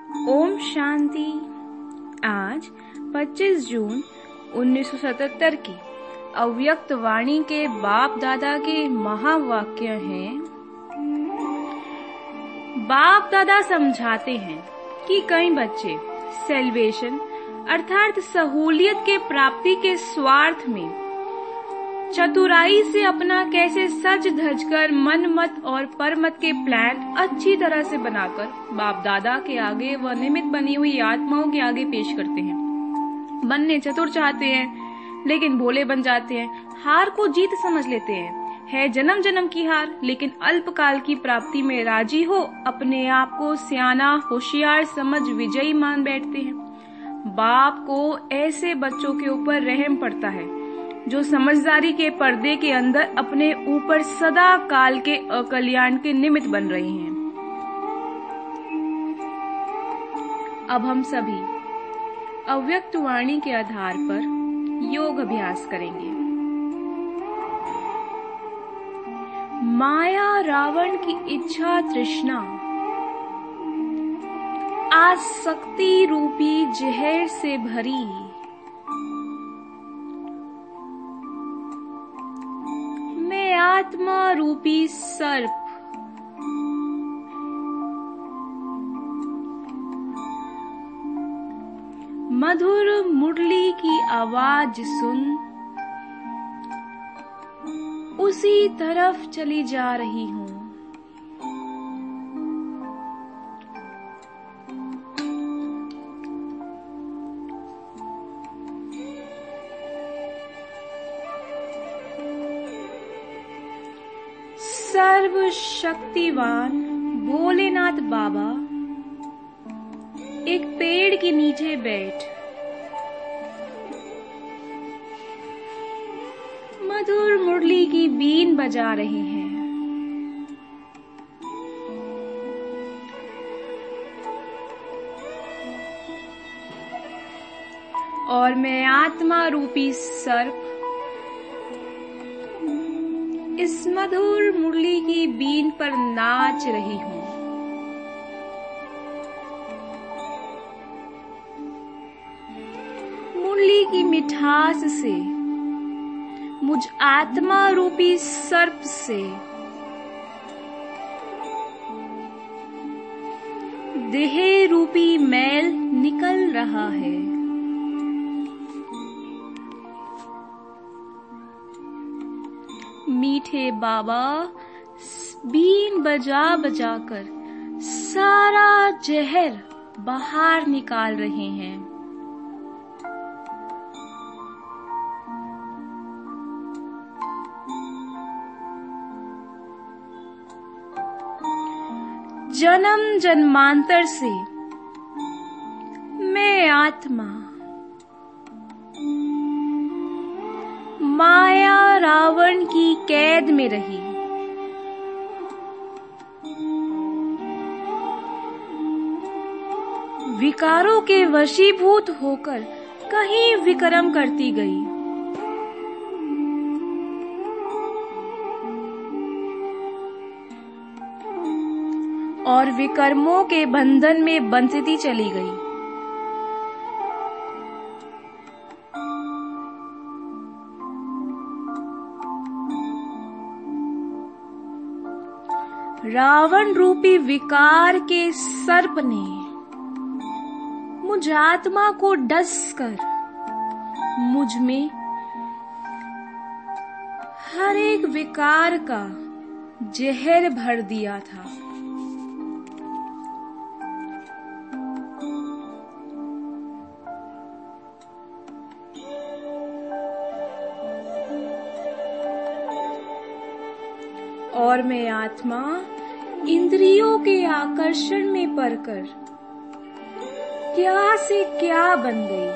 ओम शांति। आज 25 जून 1977 की अव्यक्त वाणी के बाप दादा के महावाक्य हैं। बाप दादा समझाते हैं कि कई बच्चे सेल्वेशन अर्थात सहूलियत के प्राप्ति के स्वार्थ में चतुराई से अपना कैसे सज धज कर मन मत और परमत के प्लान अच्छी तरह से बनाकर बाप दादा के आगे व निमित्त बनी हुई आत्माओं के आगे पेश करते हैं। बनने चतुर चाहते हैं लेकिन भोले बन जाते हैं। हार को जीत समझ लेते हैं। है जन्म जन्म की हार, लेकिन अल्पकाल की प्राप्ति में राजी हो अपने आप को सियाना होशियार समझ विजयी मान बैठते हैं। बाप को ऐसे बच्चों के ऊपर रहम पड़ता है जो समझदारी के पर्दे के अंदर अपने ऊपर सदा काल के अकल्याण के निमित्त बन रहे हैं। अब हम सभी अव्यक्त वाणी के आधार पर योग अभ्यास करेंगे। माया रावण की इच्छा तृष्णा आसक्ति रूपी जहर से भरी आत्मा रूपी सर्प मधुर मुरली की आवाज सुन उसी तरफ चली जा रही हूँ। सर्वशक्तिवान भोलेनाथ बाबा एक पेड़ के नीचे बैठ मधुर मुरली की बीन बजा रहे हैं। और मैं आत्मा रूपी सर्प इस मधुर मुरली की बीन पर नाच रही हूँ। मुरली की मिठास से मुझ आत्मा रूपी सर्प से देह रूपी मैल निकल रहा है। मीठे बाबा बीन बजा बजा कर सारा जहर बाहर निकाल रहे हैं। जन्म जन्मांतर से मैं आत्मा माया रावण की कैद में रही। विकारों के वशीभूत होकर कहीं विक्रम करती गई। और विकर्मों के बंधन में बंधती चली गई। रावण रूपी विकार के सर्प ने मुझ आत्मा को डसकर मुझ में हर एक विकार का जहर भर दिया था। और मैं आत्मा इंद्रियों के आकर्षण में पड़कर क्या से क्या बन गई।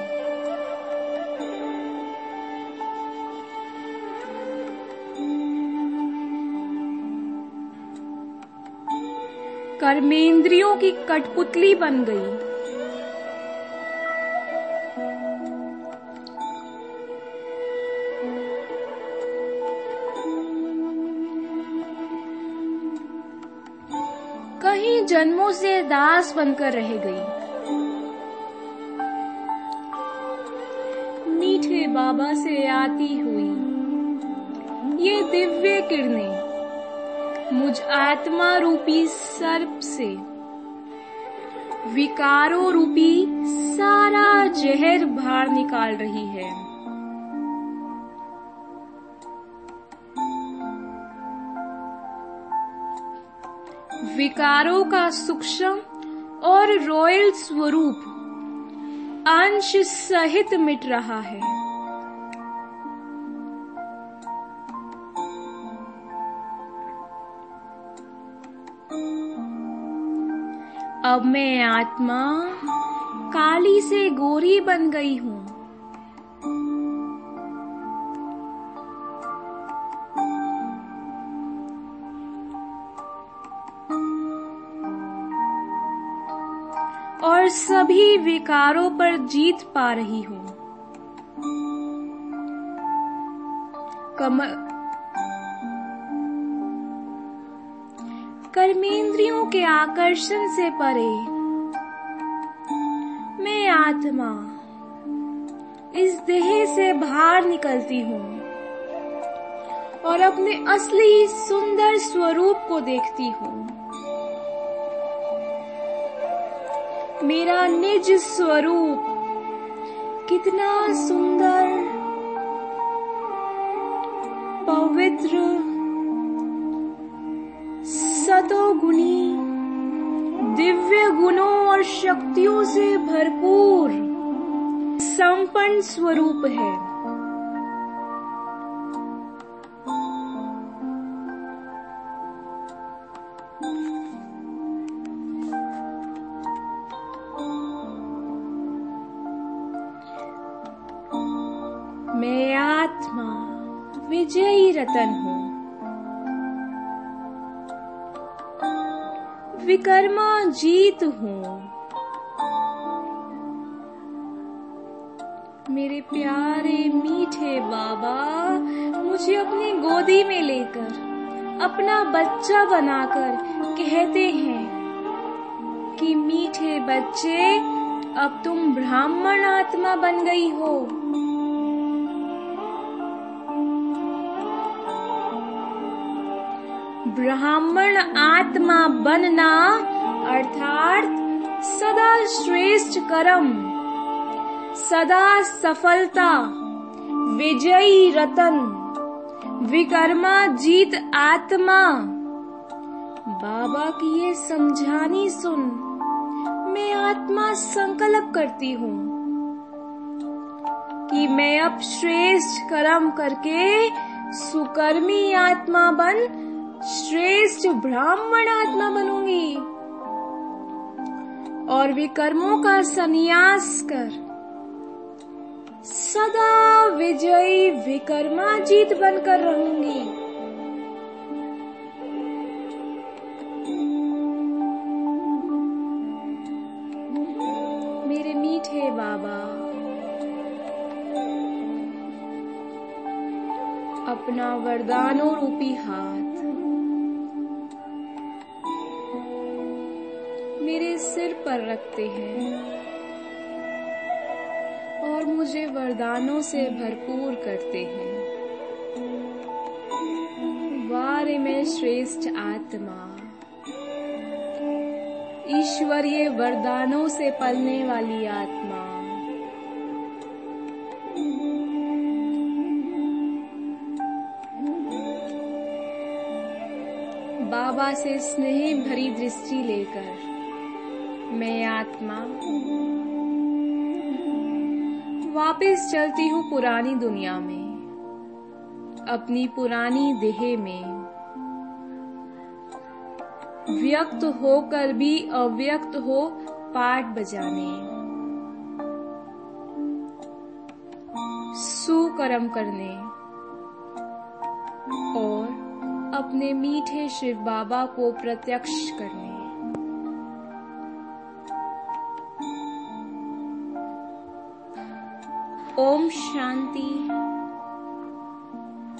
कर्मेंद्रियों की कठपुतली बन गई। कहीं जन्मों से दास बनकर रह गई। मीठे बाबा से आती हुई ये दिव्य किरणें मुझ आत्मा रूपी सर्प से विकारों रूपी सारा जहर बाहर निकाल रही है। विकारों का सूक्ष्म और रॉयल स्वरूप अंश सहित मिट रहा है। अब मैं आत्मा काली से गोरी बन गई हूँ। और सभी विकारों पर जीत पा रही हूँ। कर्मेंद्रियों के आकर्षण से परे मैं आत्मा इस देह से बाहर निकलती हूँ और अपने असली सुंदर स्वरूप को देखती हूँ। मेरा निज स्वरूप कितना सुंदर, पवित्र, सतोगुणी, दिव्य गुणों और शक्तियों से भरपूर संपन्न स्वरूप है। मैं आत्मा विजयी रतन हूँ। विकर्मा जीत हूँ। मेरे प्यारे मीठे बाबा मुझे अपनी गोदी में लेकर अपना बच्चा बनाकर कहते हैं कि मीठे बच्चे, अब तुम ब्राह्मण आत्मा बन गई हो। ब्राह्मण आत्मा बनना अर्थात सदा श्रेष्ठ कर्म, सदा सफलता, विजयी रतन, विकर्मा जीत आत्मा। बाबा की ये समझानी सुन मैं आत्मा संकल्प करती हूँ कि मैं अब श्रेष्ठ कर्म करके सुकर्मी आत्मा बन श्रेष्ठ ब्राह्मण आत्मा बनूंगी और विकर्मों का संन्यास कर सदा विजयी विकर्मा जीत बनकर रहूंगी। मेरे मीठे बाबा अपना वरदानों रूपी हाथ मेरे सिर पर रखते हैं और मुझे वरदानों से भरपूर करते हैं। वारे में श्रेष्ठ आत्मा, ईश्वरीय वरदानों से पलने वाली आत्मा, बाबा से स्नेह भरी दृष्टि लेकर मैं आत्मा वापस चलती हूँ पुरानी दुनिया में, अपनी पुरानी देह में, व्यक्त होकर भी अव्यक्त हो पाठ बजाने, सुकर्म करने और अपने मीठे शिव बाबा को प्रत्यक्ष करने। ओम शांति।